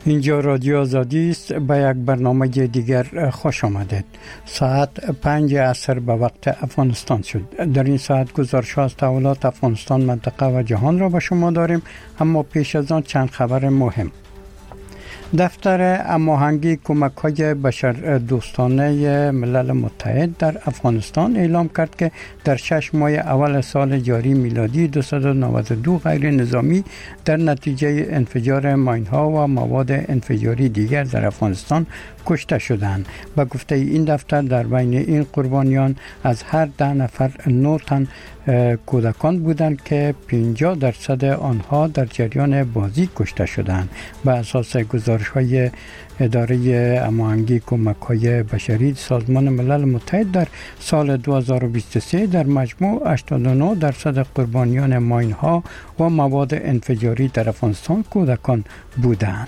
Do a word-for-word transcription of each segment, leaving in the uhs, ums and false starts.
اینجا رادیو آزادی است. به یک برنامه دیگر خوش آمدید. ساعت پنج عصر به وقت افغانستان شد. در این ساعت گزارش از تحولات افغانستان، منطقه و جهان را به شما داریم، اما پیش از آن چند خبر مهم. دفتر هماهنگی کمک‌های بشردوستانه ملل متحد در افغانستان اعلام کرد که در شش ماه اول سال جاری میلادی دویست و نود و دو غیر نظامی در نتیجه انفجار ماین‌ها و مواد انفجاری دیگر در افغانستان کشته شدند. به گفته این دفتر در بین این قربانیان از هر ده نفر نه تن کودکان بودند که پنجاه درصد آنها در جریان بازی کشته شدند. به اساس گزارش‌های اداره هماهنگی کمک‌های بشری سازمان ملل متحد در سال دو هزار و بیست و سه در مجموع هشتاد و نه درصد قربانیان ماین‌ها و مواد انفجاری در افغانستان کودکان بودند.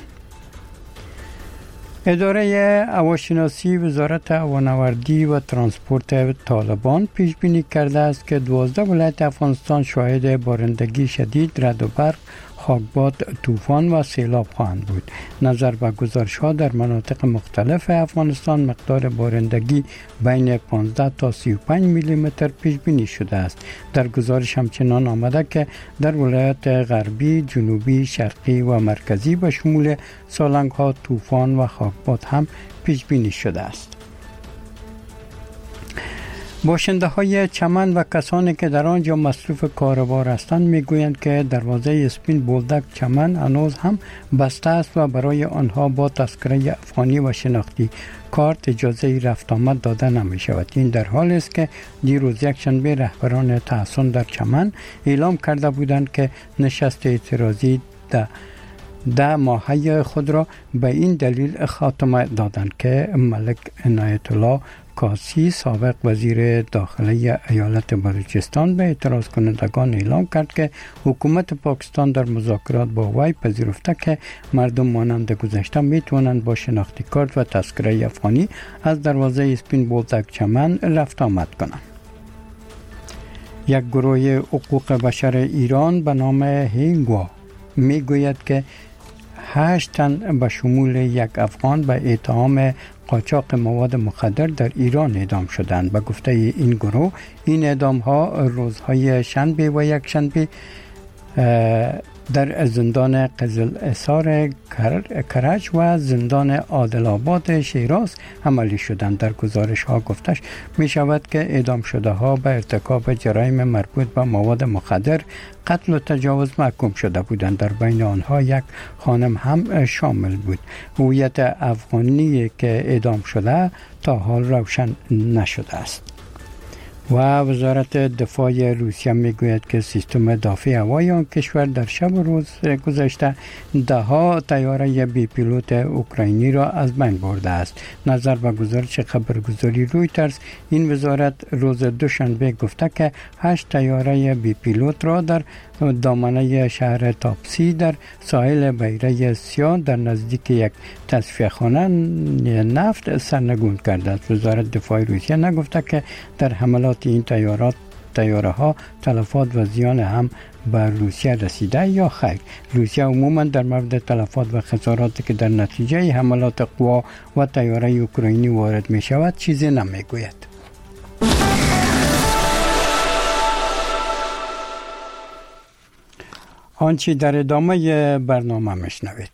اداره هواشناسی وزارت هوانوردی و ترانسپورت طالبان پیش بینی کرده است که دوازده ولایت افغانستان شاهد بارندگی شدید، رعد و برق، خاکباد، طوفان و سیلاب خواهند بود. نظر به گزارش‌ها در مناطق مختلف افغانستان مقدار بارندگی بین پانزده تا سی و پنج میلی متر پیش بینی شده است. در گزارش همچنان آمده که در ولایت غربی، جنوبی، شرقی و مرکزی به شمول سالنگ‌ها، طوفان و خاکباد هم پیش بینی شده است. باشنده های چمن و کسانی که در آنجا مصروف کاروبار هستند میگویند که دروازه اسپین بولدک چمن هنوز هم بسته است و برای آنها با تذکره افغانی و شناختی کارت اجازه رفت آمد داده نمی شود. این در حال است که دیروز یک شنبه رهبران تحصن در چمن اعلام کرده بودند که نشست اعتراضی ده ده ماهه خود را به این دلیل خاتمه دادند که ملک عنایت الله کاسی سابق وزیر داخلی ایالت بلوچستان به اعتراض کنندگان اعلام کرد که حکومت پاکستان در مذاکرات با وی پذیرفته که مردم مانند گذشته میتوانند با شناختی کارت و تذکره افغانی از دروازه اسپین بولدک چمن رفت آمد کنند. یک گروه حقوق بشر ایران به نام هینگوا میگوید که هشت تن به شمول یک افغان به اتهام قاچاق مواد مخدر در ایران اعدام شدند. به گفته این گروه این اعدام ها روزهای شنبه و یک شنبه در زندان قزل‌حصار کرج و زندان عادل آباد شیراز عملی شدند. در گزارش ها گفتش می شود که اعدام شده ها به ارتکاب جرایم مربوط به مواد مخدر، قتل و تجاوز محکوم شده بودند. در بین آنها یک خانم هم شامل بود. هویت افغانی که اعدام شده تا حال روشن نشده است. و وزارت دفاع روسیه میگوید که سیستم دفاع هوایی آن کشور در شب و روز گذشته ده ها طیاره بی پیلوت اوکراینی را از بین برده است. نظر به گزارش خبرگزاری رویترز، این وزارت روز دوشنبه گفته که هشت طیاره بی پیلوت را در دامنه شهر تاپسی در ساحل بحیره سیاه در نزدیک یک تصفیه خانه نفت سرنگون کرده است. وزارت دفاع روسیه نگفته که در حملات این طیارات طیاره ها تلفات و زیان هم بر روسیه رسیده یا خیر. روسیه عموما در مورد تلفات و خساراتی که در نتیجه حملات قوا و طیاره اوکراینی وارد می شود چیزی نمی گوید. آنچه در ادامه برنامه میشنوید.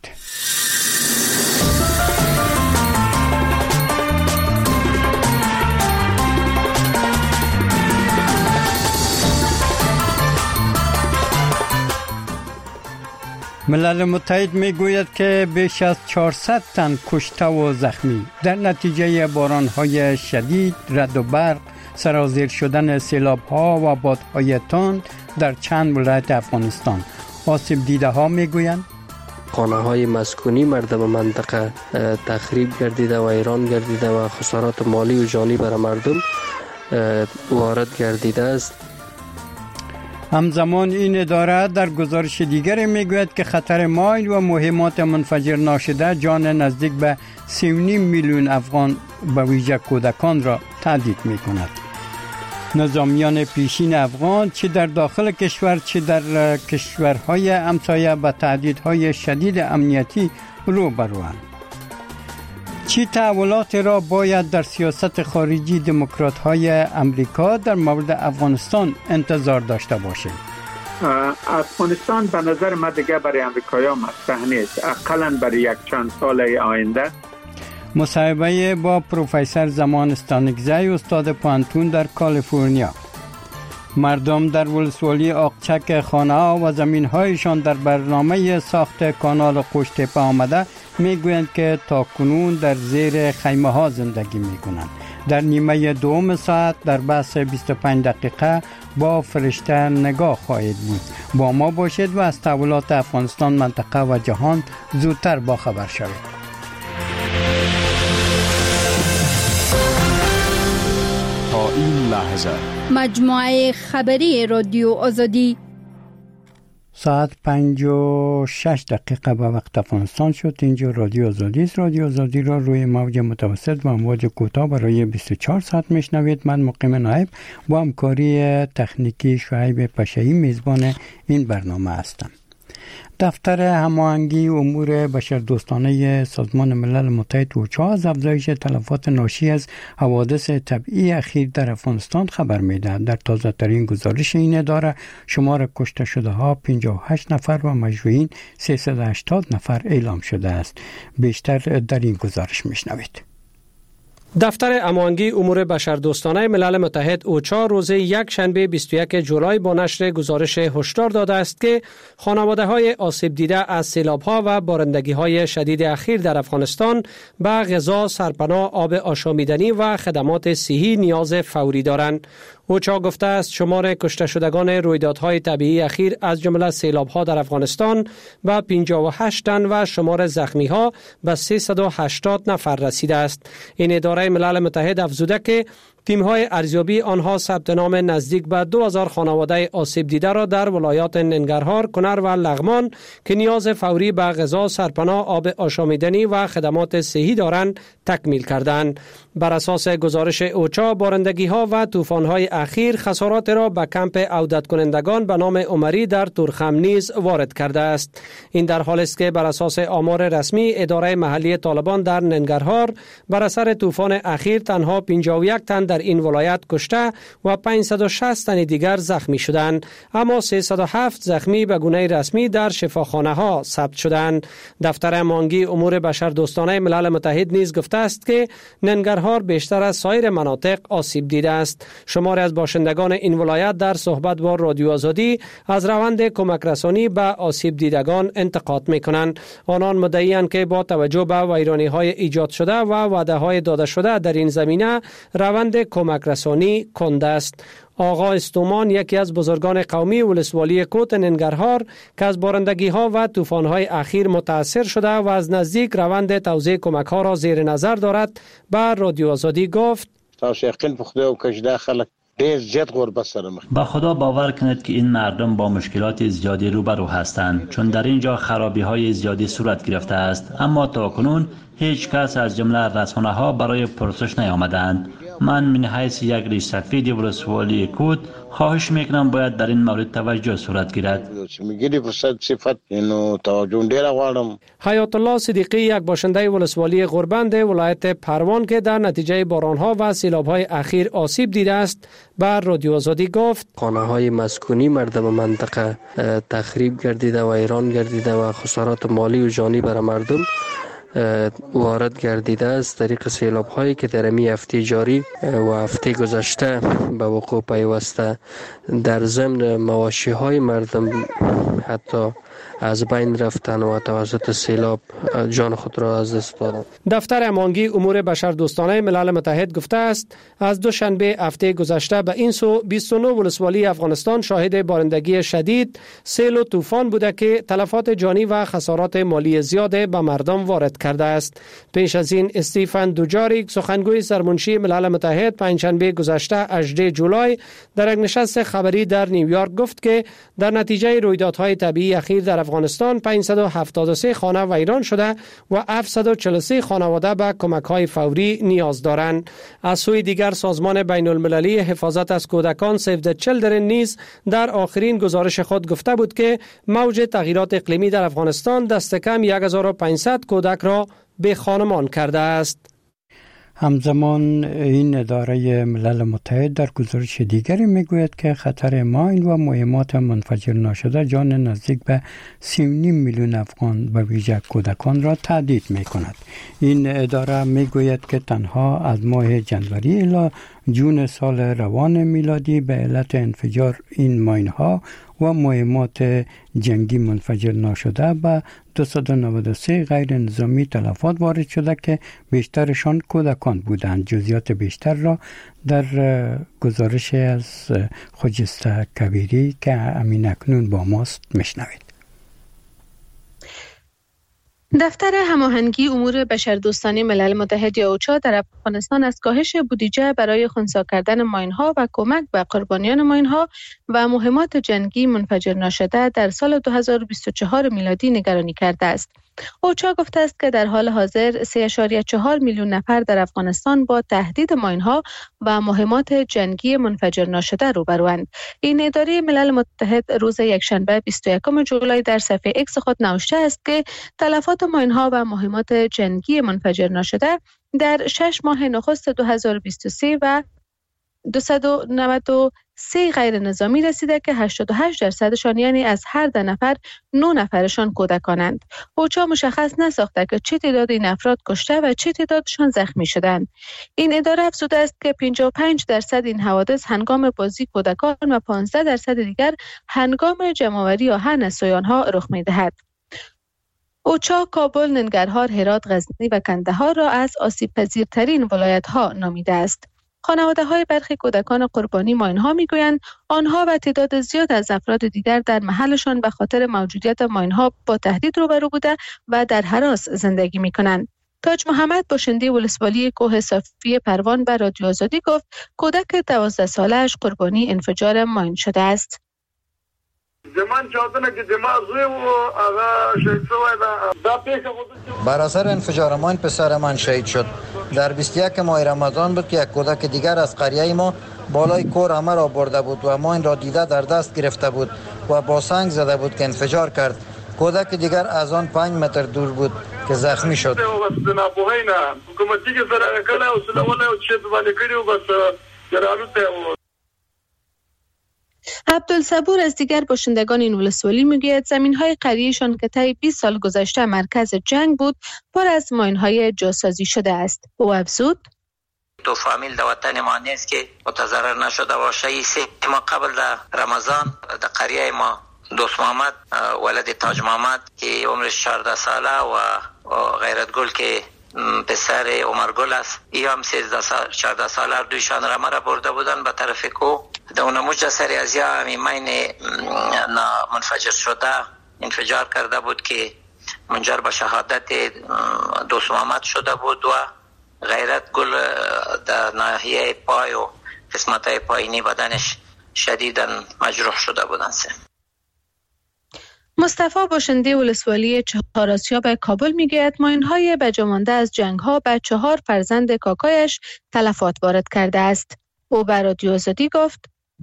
ملل متحد میگوید که بیش از چهارصد تن کشته و زخمی در نتیجه باران‌های شدید، رعد و برق، سرازیر شدن سیلاب‌ها و بادهای تند در چند ولایت افغانستان. آسیب دیده ها میگویند خانه های مسکونی مردم منطقه تخریب گردیده و ویران گردیده و خسارات مالی و جانی بر مردم وارد گردیده است. همزمان این اداره در گزارش دیگری میگوید که خطر ماین و مهمات منفجر ناشده جان نزدیک به سی و نیم میلیون افغان به ویژه کودکان را تهدید میکند. نظامیان پیشین افغان چه در داخل کشور چه در کشورهای همسایه به تهدیدهای شدید امنیتی روبروند. چی تحولات را باید در سیاست خارجی دموکرات های امریکا در مورد افغانستان انتظار داشته باشیم؟ افغانستان به نظر من دیگه برای امریکایی‌ها مطرح نیست، اقلاً برای یک چند سال آینده. مصاحبه با پروفسور زمان استانکزی استاد پوهنتون در کالیفرنیا. مردم در ولسوالی آقچک خانه ها و زمین هایشان در برنامه ساخت کانال قوشتپه آمده میگویند که تا کنون در زیر خیمه ها زندگی میکنند. در نیمه دوم ساعت در بحث بیست و پنج دقیقه با فرشته نگاه خواهید بود. با ما باشید و از تحولات افغانستان، منطقه و جهان زودتر باخبر شوید. تا این لحظه مجموعه خبری رادیو آزادی ساعت پنج و شش دقیقه به وقت افغانستان شد. اینجا رادیو آزادی است. رادیو آزادی را روی موج متوسط و امواج کوتاه برای بیست و چهار ساعت میشنوید. من مقیم نایب با همکاری تکنیکی شعیب پشایی میزبان این برنامه هستم. دفتر هماهنگی امور بشردوستانه سازمان ملل متحد اوچا از افزایش تلفات ناشی از حوادث طبیعی اخیر در افغانستان خبر می‌دهد. در تازه ترین گزارش این اداره شمار کشته شده ها پنجاه و هشت نفر و مجروحین سیصد و هشتاد نفر اعلام شده است. بیشتر در این گزارش میشنوید. دفتر هماهنگی امور بشردوستانه ملل متحد اوچا روز یک شنبه بیست و یک جولای با نشر گزارش هشدار داده است که خانواده‌های آسیب دیده از سیلاب‌ها و بارندگی‌های شدید اخیر در افغانستان به غذا، سرپناه، آب آشامیدنی و خدمات صحی نیاز فوری دارند. اوچا گفته است شمار کشته شدگان رویدادهای طبیعی اخیر از جمله سیلاب‌ها در افغانستان به پنجاه و هشت تن و شمار زخمی‌ها به سیصد و هشتاد نفر رسیده است. این اداره ملل متحد افزوده که تیم‌های ارزیابی آنها ثبت نام نزدیک به دو هزار خانواده آسیب دیده را در ولایات ننگرهار، کنر و لغمان که نیاز فوری به غذا، سرپناه، آب آشامیدنی و خدمات صحی دارند تکمیل کردند. بر اساس گزارش اوچا بارندگی‌ها و طوفان‌های اخیر خسارات را به کمپ عودت کنندگان به نام عمری در تورخم نیز وارد کرده است. این در حالی است که بر اساس آمار رسمی اداره محلی طالبان در ننگرهار بر اثر طوفان اخیر تنها پنجاه و یک تن در این ولایت کشته و پانصد و شصت تن دیگر زخمی شدند، اما سیصد و هفت زخمی به گونه رسمی در شفاخانه ها ثبت شدند. دفتر هماهنگی امور بشردوستانه ملل متحد نیز گفته است که ننگرهار بیشتر از سایر مناطق آسیب دیده است. شماری از باشندگان این ولایت در صحبت با رادیو آزادی از روند کمک رسانی به آسیب دیدگان انتقاد می‌کنند. آنان مدعی‌اند که با توجه به ویرانی‌های ایجاد شده و وعده‌های داده شده در این زمینه روند کمک رسانی کنده است. آقا استومان یکی از بزرگان قومی ولسوالی کوت ننگرهار که از بارندگی‌ها و طوفان‌های اخیر متاثر شده و از نزدیک روند توزیع کمک‌ها را زیر نظر دارد به رادیو آزادی گفت: با خدا باور کنید که این مردم با مشکلات زیادی روبرو هستند، چون در اینجا خرابی‌های زیادی صورت گرفته است، اما تاکنون هیچ کس از جمله رسانه‌ها برای پرسش نیامدند. من من حیث یک ریش سفید ولسوالی کوت خواهش میکنم باید در این مورد توجه صورت گیرد. حیات الله صدیقی یک باشنده ولسوالی غربند ولایت پروان که در نتیجه بارانها و سیلاب‌های اخیر آسیب دیده است بر رادیو آزادی گفت: خانه‌های مسکونی مردم منطقه تخریب گردیده و ویران گردیده و خسارات مالی و جانی بر مردم وارد گردیده است. طریق سیلاب هایی که در می هفته جاری و هفته گذشته به وقوع پیوسته، در ضمن مواشی های مردم حتی از بین رفتن و توسط سیلاب جان خود را از دست دادند. دفتر هماهنگی امور بشردوستانه ملل متحد گفته است از دوشنبه هفته گذشته به این سو بیست و نه ولسوالی افغانستان شاهد بارندگی شدید، سیل و طوفان بوده که تلفات جانی و خسارات مالی زیاد به مردم وارد کرده است. پیش از این استیفن دوجاریک سخنگوی سرمنشی ملل متحد پنجشنبه گذشته هجدهم جولای در یک نشست خبری در نیویورک گفت که در نتیجه رویدادهای طبیعی اخیر در افغانستان پانصد و هفتاد و سه خانه ویران شده و هفتصد و چهل و سه خانواده به کمک‌های فوری نیاز دارند. از سوی دیگر سازمان بین المللی حفاظت از کودکان سیو د چیلدرن نیز در آخرین گزارش خود گفته بود که موج تغییرات اقلیمی در افغانستان دست کم یک هزار و پانصد کودک را به خانمان کرده است. همزمان این اداره ملل متحد در گزارش دیگری میگوید که خطر ماین و مهمات منفجر ناشده جان نزدیک به سی و نیم میلیون افغان به ویژه کودکان را تهدید میکند. این اداره میگوید که تنها از ماه جنوری الی جون سال روان میلادی به علت انفجار این ماین ها و مهمات جنگی منفجر ناشده به دویست و نود و سه غیر نظامی تلفات وارد شده که بیشترشان کودکان بودند. جزئیات بیشتر را در گزارش از خجسته کبیری که امین اکنون با ماست میشنوید. دفتر هماهنگی امور بشردوستانه ملل متحد یا اوچا در افغانستان از کاهش بودجه برای خنثی کردن ماین‌ها و کمک به قربانیان ماین‌ها و مهمات جنگی منفجر ناشده در سال دو هزار و بیست و چهار میلادی نگرانی کرده است. اوچا گفته است که در حال حاضر سه ممیز چهار میلیون نفر در افغانستان با تهدید ماین‌ها و مهمات جنگی منفجر ناشده روبروند. این اداره ملل متحد روز یکشنبه بیست و یکم جولای در صفحه ایکس خود نوشته است که تلفات ماین‌ها و مهمات جنگی منفجر ناشده در شش ماه نخست دو هزار و بیست و سه و دویست و نود و سه غیر نظامی رسیده که هشتاد و هشت درصدشان یعنی از هر ده نفر نه نفرشان کودکانند. اوچا مشخص نساخته که چه تعداد این افراد کشته و چه تعدادشان زخمی شدند. این اداره افزوده است که پنجاه و پنج درصد این حوادث هنگام بازی کودکان و پانزده درصد دیگر هنگام جمع‌آوری آهن از سویان‌ها رخ می‌دهد. اوچا کابل، ننگرهار، هرات، غزنی و کندهار را از آسیب‌پذیرترین ولایت‌ها نامیده است. خانواده‌های برخی کودکان قربانی ماین‌ها می‌گویند آنها و تعداد زیاد از افراد دیگر در محلشان به خاطر موجودیت ماین‌ها با تهدید روبرو بوده و در هراس زندگی می‌کنند. تاج محمد باشنده ولسوالی کوه صافی پروان به رادیو آزادی گفت کودک دوازده ساله‌اش قربانی انفجار ماین شده است. بر اثر انفجار ماین پسر من شهید شد. در بیست و یک ماه رمضان بود که یک کودک دیگر از قریه ما بالای کور همه را برده بود و ماین را دیده در دست گرفته بود و با سنگ زده بود که انفجار کرد. کودک دیگر از آن پنج متر دور بود که زخمی شد. عبدالصبور از دیگر باشندگان این ولسوالی میگوید زمین‌های قریه‌شان که طی بیست سال گذشته مرکز جنگ بود پر از ماین‌های جاسازی شده است. او افزود دو فامیل در وطن ما نیست که متضرر نشده باشه. سه ما قبل در رمضان در قریه ما دوست محمد ولد تاج محمد که عمرش چهارده ساله و غیرت گل که پسر عمر گل است، ای هم سیزده سال چهارده ساله دویشان را مرا برده بودن به طرف کو. در اونموج سری از یا همی مین منفجر شده انفجار کرده بود که منجر به شهادت دوست محمد شده بود و غیرت گل در ناحیه پای و قسمت پایینی بدنش شدیداً مجروح شده بودن. مصطفی باشنده ولسوالی چهار آسیا به کابل میگوید ماین‌های بجامانده از جنگ‌ها به چهار فرزند کاکایش تلفات وارد کرده است. او به رادیو آزادی گفت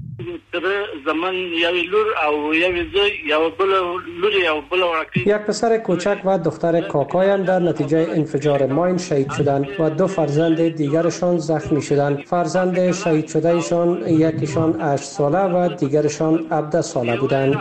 یک پسر کوچک و دختر کاکایم در نتیجه انفجار ماین شهید شدند و دو فرزند دیگرشان زخمی شدند. فرزند شهید شده ایشان یکیشان هشت ساله و دیگرشان هفده ساله بودند.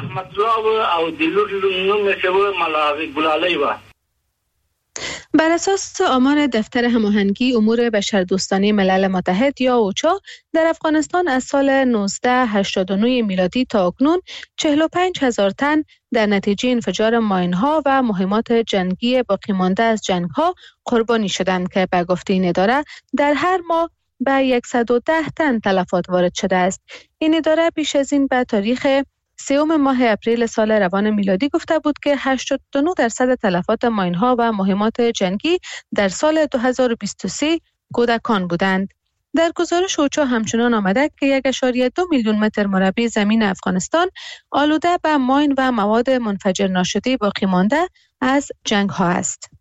بر اساس آمار دفتر هماهنگی امور بشردوستانه ملل متحد یا اوچا در افغانستان از سال نوزده هشتاد و نه میلادی تا اکنون چهل و پنج هزار تن در نتیجه انفجار ماین‌ها و مهمات جنگی باقی مانده از جنگ‌ها قربانی شدند که به گفته این اداره در هر ماه به صد و ده تن تلفات وارد شده است. این اداره پیش از این به تاریخ سوم ماه اپریل سال روان میلادی گفته بود که هشتاد و نه درصد تلفات ماین‌ها و مهمات جنگی در سال دو هزار و بیست و سه کودکان بودند. در گزارش اوچا همچنان آمده که یک ممیز دو میلیون متر مربع زمین افغانستان آلوده به ماین و مواد منفجر ناشده باقی مانده از جنگ ها است.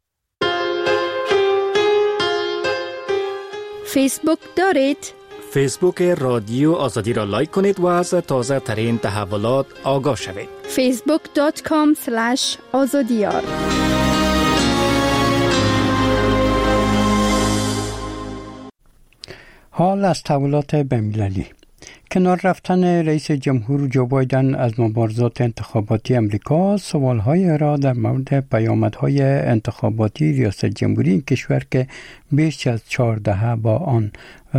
فیسبوک دارید؟ فیسبوک رادیو آزادی را لایک کنید و از تازه ترین تحولات آگاه شوید. فیسبوک دات کام اسلش آزادیار. حال از تحولات بین‌المللی. کنار رفتن رئیس جمهور جو بایدن از مبارزات انتخاباتی امریکا، سوالهای را در مورد پیامدهای انتخاباتی ریاست جمهوری این کشور که بیش از چهار دهه با آن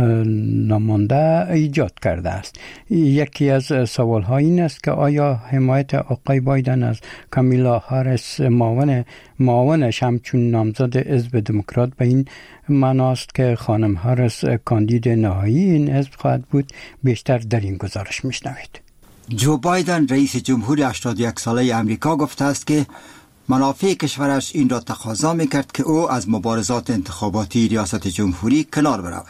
نمانده ایجاد کرده است. یکی از سوالها این است که آیا حمایت آقای بایدن از کامیلا هاریس معاون معاونش همچون نامزد حزب دموکرات به این معناست که خانم هاریس کاندید نهایی این حزب خواهد بود؟ بیشتر در این گزارش میشنوید. جو بایدن رئیس جمهور هشتاد و یک ساله امریکا گفته است که منافع کشورش این را تقاضا میکرد که او از مبارزات انتخاباتی ریاست جمهوری کنار برود.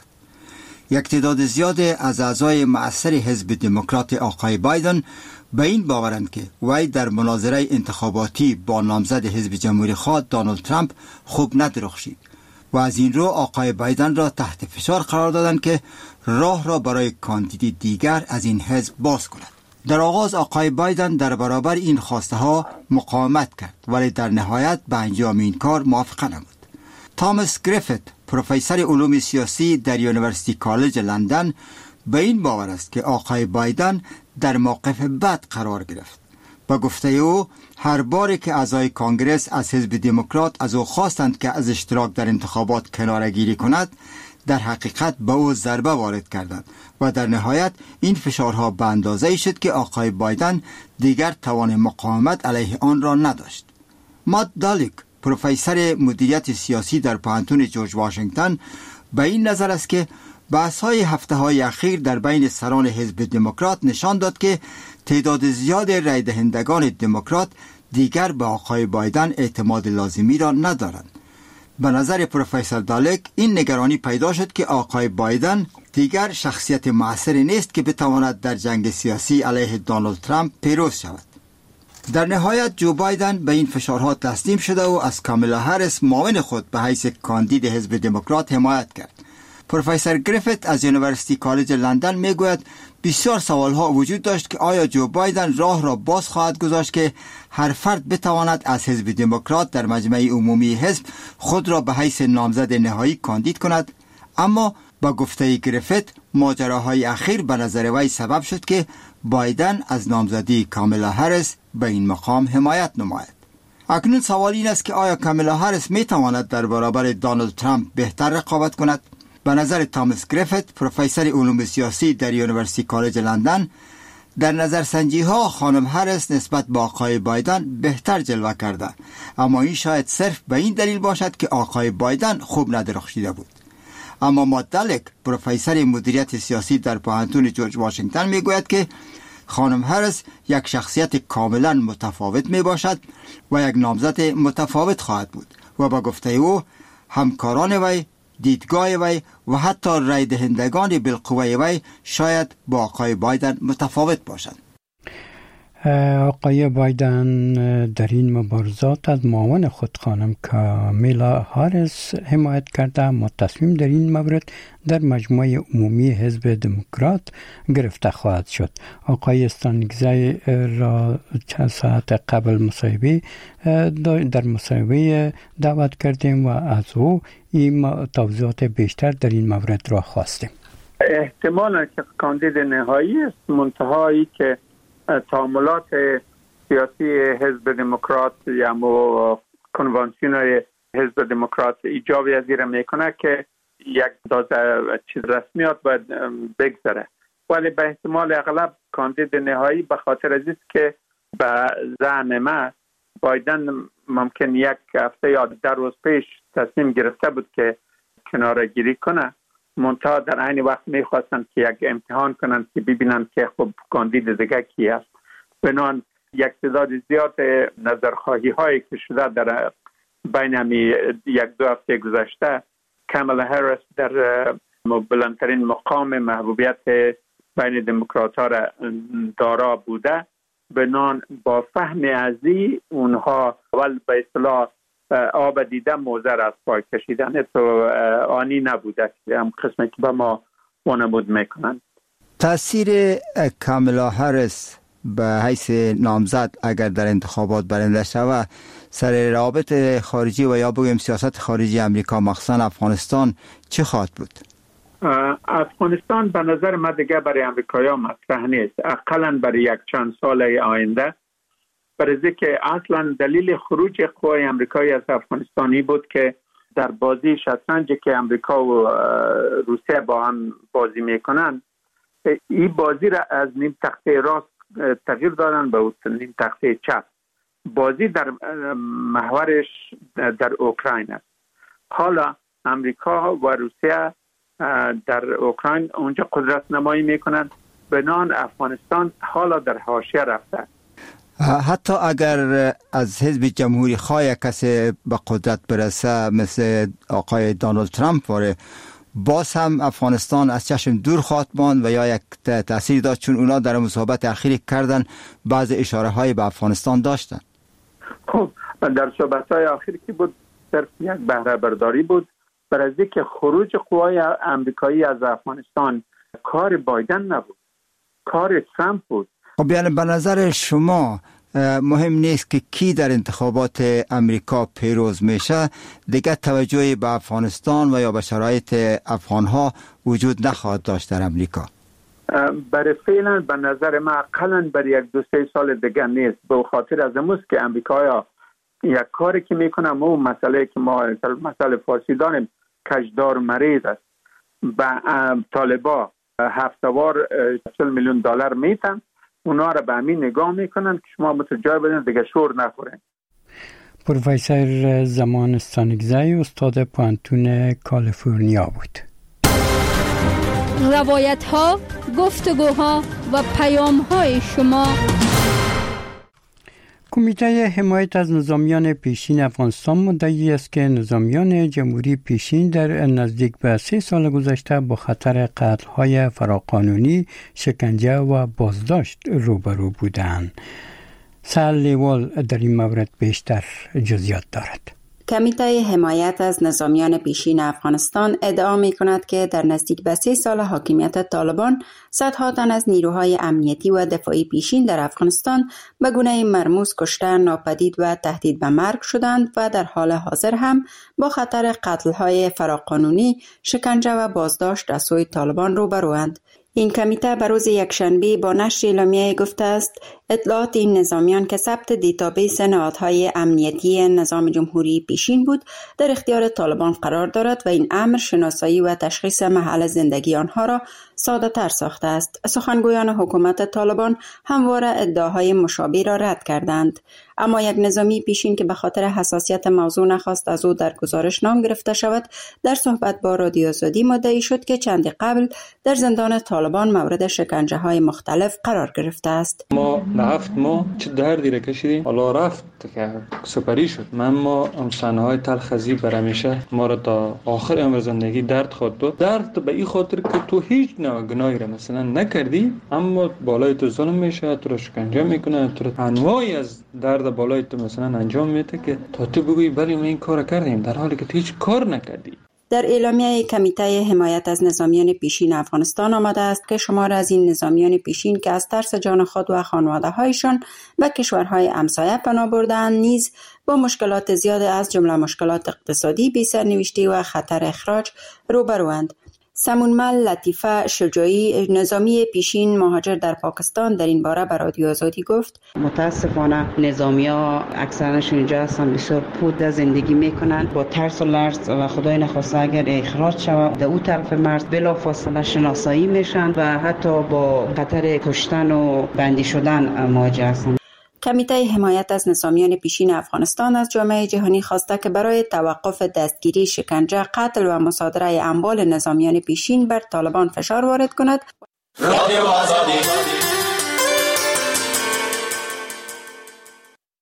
یک تعداد زیاد از اعضای مؤثر حزب دموکرات آقای بایدن به این باورند که وی در مناظره انتخاباتی با نامزد حزب جمهوری خواه دونالد ترامپ خوب ندرخشید و از این رو آقای بایدن را تحت فشار قرار دادند که راه را برای کاندید دیگر از این حزب باز کند. در آغاز آقای بایدن در برابر این خواسته ها مقاومت کرد ولی در نهایت به انجام این کار موافقه نمود. تامس گریفیت، پروفسور علوم سیاسی در یونیورسیتی کالج لندن، به این باور است که آقای بایدن در موقف بد قرار گرفت. با گفته او هر باری که اعضای کانگرس از حزب دموکرات از او خواستند که از اشتراک در انتخابات کناره‌گیری کند، در حقیقت به او ضربه وارد کردند و در نهایت این فشارها به اندازه‌ای شد که آقای بایدن دیگر توان مقاومت علیه آن را نداشت. مات دالیک، پروفسور مدیریت سیاسی در پوهنتون جورج واشنگتن، به این نظر است که بحث‌های هفته‌های اخیر در بین سران حزب دموکرات نشان داد که تعداد زیاد رای دهندگان دموکرات دیگر به آقای بایدن اعتماد لازمی را ندارند. به نظر پروفسور دالک این نگرانی پیدا شد که آقای بایدن دیگر شخصیت مؤثری نیست که بتواند در جنگ سیاسی علیه دونالد ترامپ پیروز شود. در نهایت جو بایدن به این فشارها تسلیم شده و از کامیلا هاریس معاون خود به حیث کاندید حزب دموکرات حمایت کرد. پروفسور گریفیت از یونیورسیتی کالج لندن میگوید بسیار سوالها وجود داشت که آیا جو بایدن راه را باز خواهد گذاشت که هر فرد بتواند از حزب دموکرات در مجمع عمومی حزب خود را به حیث نامزد نهایی کاندید کند. اما با گفته گریفیت ماجراهای اخیر به نظر وی سبب شد که بایدن از نامزدی کامیلا هاریس به این مقام حمایت نماید. اکنون سوال این است که آیا کامیلا هاریس میتواند در برابر دونالد ترامپ بهتر رقابت کند؟ به نظر تامس گریفیت، پروفسور علوم سیاسی در یونیورسیتی کالج لندن، در نظرسنجی ها خانم هاریس نسبت به آقای بایدن بهتر جلوه کرده، اما این شاید صرف به این دلیل باشد که آقای بایدن خوب ندرخشیده بود. اما مات دالک، پروفسور مدیریت سیاسی در پوهنتون جورج واشنگتن، میگوید که خانم هاریس یک شخصیت کاملا متفاوت می باشد و یک نامزد متفاوت خواهد بود و با گفته او همکاران وی، دیدگاه وی و حتی رای دهندگان بالقوه وی شاید با آقای بایدن متفاوت باشند. آقای بایدن در این مبارزات از معاون خود خانم کامیلا هاریس حمایت کرده، اما تصمیم در این مورد در مجمع عمومی حزب دموکرات گرفته خواهد شد. آقای استانگزی را چند ساعت قبل مصاحبه در مصاحبه دعوت کردیم و از او این توضیحات بیشتر در این مورد را خواستیم. احتمال که کاندید نهایی است، منتهایی که تعاملات سیاسی حزب دموکرات یا مو کنوانسیون حزب دموکرات ایجابی از این میکنه که یک دازه چیز رسمیات باید بگذره، ولی به احتمال اغلب کاندید نهایی به خاطر از است که به زعم ما بایدن ممکن یک هفته یا ده روز پیش تصمیم گرفته بود که کناره گیری کنه، منتها در عین وقت میخواستن که یک امتحان کنن که ببینن که خب کاندید دیگه کی است. بنان یک تعداد زیاد نظرخواهی هایی که شده در بین همی یک دو هفته گذشته، کامالا هاریس در بلندترین مقام محبوبیت بین دموکرات ها را دارا بوده، بنان با فهم ازی اونها اول به اصطلاح آب دیده موزر از پای کشیدن تو آنی نبوده که هم قسمی که به ما وانمود میکنن. تاثیر کاملا هریس به حیث نامزد اگر در انتخابات برنده شود سر روابط خارجی و یا بگویم سیاست خارجی امریکا مخصوصا افغانستان چه خواهد بود؟ افغانستان به نظر من دیگه برای امریکایی‌ها مطرح نیست، اقلاً برای یک چند سال آینده، برای که اصلا دلیل خروج قوای امریکایی از افغانستانی بود که در بازی شطرنجی که امریکا و روسیه با هم بازی میکنن، این بازی را از نیم تخته راست تغییر دادن به نیم تخته چپ. بازی در محورش در اوکراین است. حالا امریکا و روسیه در اوکراین اونجا قدرت نمایی میکنن، بنان افغانستان حالا در حاشیه رفته. حتی اگر از حزب جمهوری خواه کسی به قدرت برسه مثل آقای دانالد ترامپ واره، باز هم افغانستان از چشم دور خواهد ماند و یا یک تأثیر داشت، چون اونا در مصاحبت اخیری کردن بعض اشاره های به افغانستان داشتن. خب در صحبت های آخری که بود صرف یک بهره برداری بود، برای اینکه خروج قوای امریکایی از افغانستان کار بایدن نبود، کار ترامپ بود. خب یعنی به نظر شما مهم نیست که کی در انتخابات امریکا پیروز میشه، دیگه توجهی به افغانستان و یا به شرایط افغانها وجود نخواهد داشت در امریکا؟ برای فعلا به نظر من اقلاً برای یک دو سه سال دیگه نیست، به خاطر از اموز که امریکایا یک کاری که میکنم و مسئله که ما مسئله فارسی داریم کجدار مریض است، به طالبا هفتوار چهل میلیون دلار میتن، اونا را به همین نگاه میکنن که شما متوجه بدین دیگه شور نخورین. پروفسور زمان استانگزی استاد پوانتون کالیفرنیا بود. روایت ها، گفتگوها و پیام های شما. کمیته حمایت از نظامیان پیشین افغانستان مدعی است که نظامیان جمهوری پیشین در نزدیک به سه سال گذشته با خطر قتل‌های فراقانونی، شکنجه و بازداشت روبرو بودند. سال لیوال در این مورد بیشتر جزئیات دارد. کمیته حمایت از نظامیان پیشین افغانستان ادعا می کند که در نزدیک به سه سال حاکمیت طالبان صدها تن از نیروهای امنیتی و دفاعی پیشین در افغانستان به گونه مرموز کشته، ناپدید و تهدید به مرگ شدند و در حال حاضر هم با خطر قتل‌های فراقانونی، شکنجه و بازداشت از سوی طالبان روبروند. این کمیته به روز یکشنبه با نشر اعلامیه گفته است اطلاعات این نظامیان که ثبت دیتابیس نهادهای امنیتی نظام جمهوری پیشین بود در اختیار طالبان قرار دارد و این امر شناسایی و تشخیص محل زندگی آنها را ساده تر ساخته است. سخنگویان حکومت طالبان همواره ادعاهای مشابه را رد کردند، اما یک نظامی پیشین که به خاطر حساسیت موضوع نخواست از او در گزارش نام گرفته شود، در صحبت با رادیو آزادی مدعی شد که چندی قبل در زندان طالبان مورد شکنجه های مختلف قرار گرفته است. ما هفت ماه چه دردی را کشیدیم، حالا رفت که سپری شد. من ما صحنه های تلخ ازی بر همیشه ما را تا آخر عمر زندگی درد خود داد. درد به این خاطر که تو هیچ نوع گناهی را مثلا نکردی، اما بالای تو ظلم میشه، تو را شکنجه میکنه، تو را انواعی از درد بالای تو مثلا انجام میده که تا تو بگویی بله ما این کار کردیم، در حالی که تو هیچ کار نکردی. در اعلامیه کمیته حمایت از نظامیان پیشین افغانستان آمده است که شمار از این نظامیان پیشین که از ترس جان خود و خانواده‌هایشان به کشورهای همسایه پناه برده‌اند نیز با مشکلات زیاد از جمله مشکلات اقتصادی، بی‌سرنوشتی و خطر اخراج روبروند. سمونمل لطیفه شجاعی، نظامی پیشین مهاجر در پاکستان، در این باره به رادیو آزادی گفت متاسفانه نظامی‌ها اکثرشون اینجا هستن بسیار پوده زندگی میکنن با ترس و لرز و خدای نخواسته اگر اخراج شود در اون طرف مرز بلافاصله شناسایی میشن و حتی با خطر کشتن و بندی شدن مواجه هستن. کمیته حمایت از نظامیان پیشین افغانستان از جامعه جهانی خواسته که برای توقف دستگیری، شکنجه، قتل و مصادره اموال نظامیان پیشین بر طالبان فشار وارد کند. رادیو آزادی.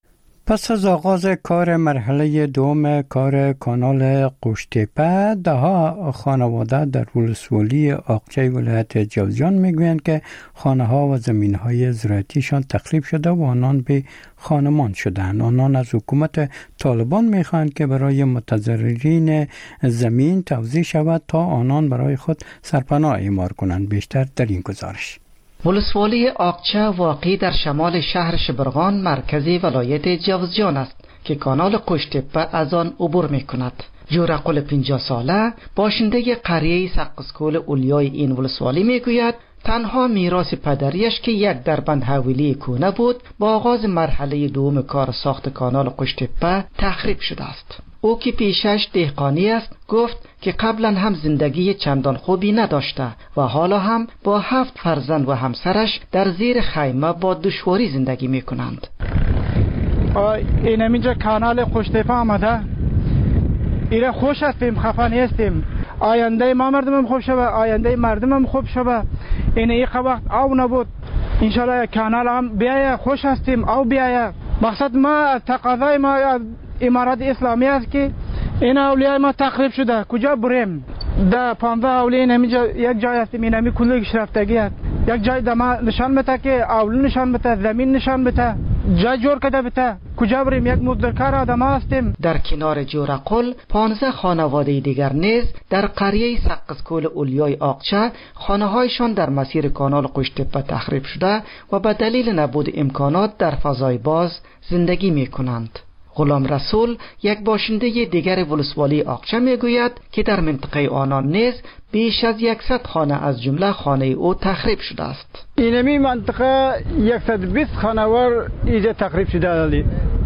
پس از آغاز کار مرحله دوم کار کانال قوشتیپه، ده ها خانواده در ولسوالی آقچه ولایت جوزجان میگویند که خانه ها و زمین های زراعتیشان تخریب شده و آنان به خانمان شدند. آنان از حکومت طالبان میخواهند که برای متضررین زمین توزیع شود تا آنان برای خود سرپناه اعمار کنند. بیشتر در این گزارش. ولسوالی آقچه واقع در شمال شهر شبرغان مرکزی ولایت جوزجان است که کانال قوشتیپه از آن عبور می کند. جورقل پنجاه ساله باشنده قریه سقزکول اولیای این ولسوالی می گوید تنها میراث پدریش که یک دربند حویلی کونه بود با آغاز مرحله دوم کار ساخت کانال قوشتیپه تخریب شده است. او که پیشش دهقانی است گفت که قبلا هم زندگی چندان خوبی نداشته و حالا هم با هفت فرزند و همسرش در زیر خیمه با دشواری زندگی می کنند. این همینجا کانال قوشتیپه آمده، ایره خوش هستیم، خفه نیستیم. آینده ما مردمم خوب شوه، آینده مردمم خوب شوه. این ای وقت آو نبود، انشالله کانال هم بیایه، خوش هستیم او بیایه. مقصد ما تقاضای ما امارات اسلامی است که این اولیای ما تخریب شده، کجا بریم؟ ده پانزده اولیای نمیجا یک جای هستیم، این همی کلوی شرفتگی است. یک جای دما نشان بده که اول نشان بده، زمین نشان بده، جای جور کده بده، کجا بریم؟ یک مزدورکار آدم هستیم. در کنار جورقل پانزده خانواده دیگر نیز در قریه سقزکول اولیای آقچه خانه‌هایشان در مسیر کانال قوشتیپه تخریب شده و به دلیل نبود امکانات در فضای باز زندگی می کنند. غلام رسول یک باشنده دیگر ولسوالی آقچه میگوید که در منطقه آنان نیز بیش از صد خانه از جمله خانه او تخریب شده است. اینمی منطقه صد و بیست خانوار اینجا تخریب شده است.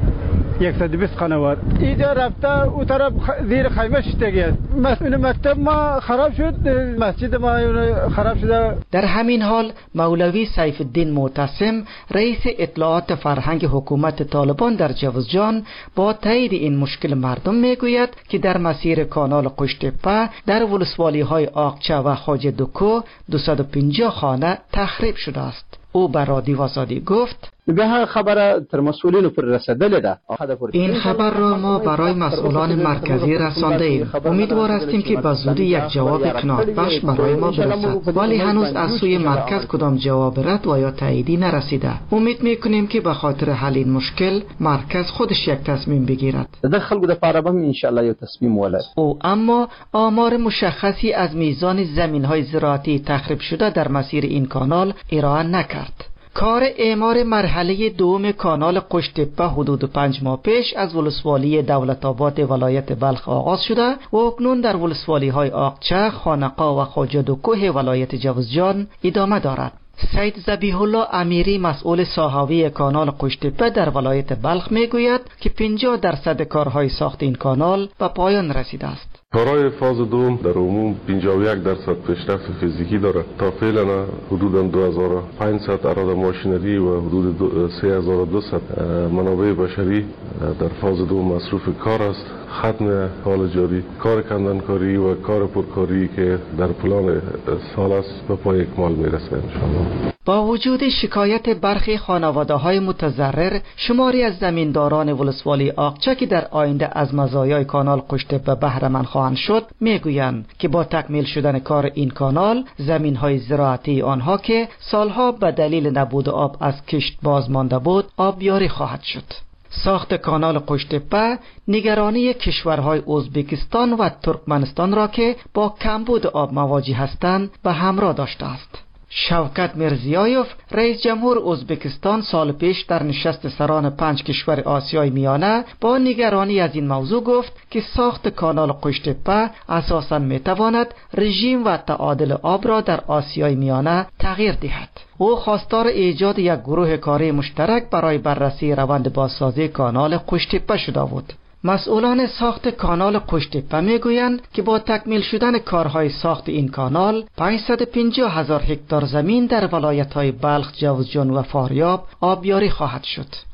صد و بیست خانوار اینجا رفته او طرف زیر خیمه شدگی است. مسئول مکتب ما خراب شد، مسجد ما خراب شده. در همین حال مولوی سیف الدین معتصم رئیس اطلاعات فرهنگ حکومت طالبان در جوزجان با تایید این مشکل مردم میگوید که در مسیر کانال قوشتیپه در ولسوالی های آقچه و خواجه دکو دویست و پنجاه خانه تخریب شده است. او بر رادیو آزادی گفت به خبر تر مسئولین پر رسیدل ده. این خبر را ما برای مسئولان مرکزی رسانده ایم. امیدوار هستیم که به زودی یک جواب قناعت بخش برای ما برسد، ولی هنوز از سوی مرکز کدام جواب رد و یا تاییدی نرسیده. امید میکنیم که به خاطر حل این مشکل مرکز خودش یک تصمیم بگیرد. در خلق د پاره هم ان شاء الله یک تصمیم ولد. او اما آمار مشخصی از میزان زمین‌های زراعتی تخریب شده در مسیر این کانال ارائه نکرد. کار اعمار مرحله دوم کانال قوشتیپه حدود پنج ماه پیش از ولسوالی دولت آباد ولایت بلخ آغاز شده و اکنون در ولسوالی های آقچه، خانقا و خواجه دکوه ولایت جوزجان ادامه دارد. سید ذبیح الله امیری مسئول ساحوی کانال قوشتیپه در ولایت بلخ میگوید که پنجاه درصد کارهای ساخت این کانال به پایان رسیده است. کارهای فاز دوم در عموم پنجاه و یک درصد پیشرفت فیزیکی دارد. تا فعلا حدود دو هزار و پانصد اراده ماشینری و حدود سه هزار و دویست منابع بشری در فاز دوم مصروف کار است. ختم حال جاری کار کندنکاری و کار پرکاری که در پلان سال است به پای اکمال میرسه انشاءالله. با وجود شکایت برخی خانواده های متضرر، شماری از زمینداران ولسوالی آقچه که در آینده از مزایای کانال قوشتیپه بهره مند خواهند شد میگویند که با تکمیل شدن کار این کانال زمین های زراعتی آنها که سالها به دلیل نبود آب از کشت باز مانده بود آبیاری خواهد شد. ساخت کانال قوشتیپه نگرانی کشورهای ازبکستان و ترکمنستان را که با کمبود آب مواجه هستند به همراه داشته است. شوکت میرزیایوف رئیس جمهور ازبکستان سال پیش در نشست سران پنج کشور آسیای میانه با نگرانی از این موضوع گفت که ساخت کانال قوشتیپه اساساً میتواند رژیم و تعادل آب را در آسیای میانه تغییر دهد. او خواستار ایجاد یک گروه کاری مشترک برای بررسی روند بازسازی کانال قوشتیپه شده بود. مسئولان ساخت کانال قوشتیپه میگویند که با تکمیل شدن کارهای ساخت این کانال پانصد و پنجاه هزار هکتار زمین در ولایت‌های بلخ، جوزجان و فاریاب آبیاری خواهد شد.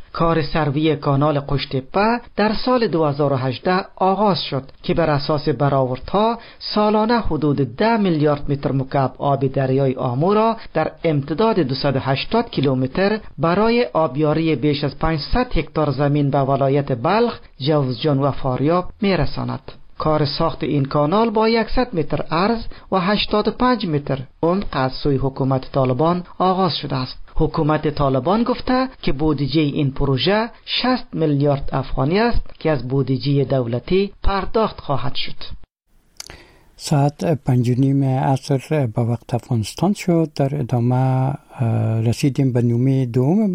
کار سروی کانال قشتپه در سال دو هزار و هجده آغاز شد که بر اساس برآوردها سالانه حدود ده میلیارد متر مکعب آب دریای آمو را در امتداد دویست و هشتاد کیلومتر برای آبیاری بیش از پانصد هکتار زمین به ولایت بلخ، جوزجان و فاریاب میرساند. کار ساخت این کانال با صد متر عرض و هشتاد و پنج متر عمق از سوی حکومت طالبان آغاز شده است. حکومت طالبان گفته که بودجه این پروژه شصت میلیارد افغانی است که از بودجه دولتی پرداخت خواهد شد. ساعت پنج و نیم عصر به وقت افغانستان شد. در ادامه رسیدیم به نومه دوم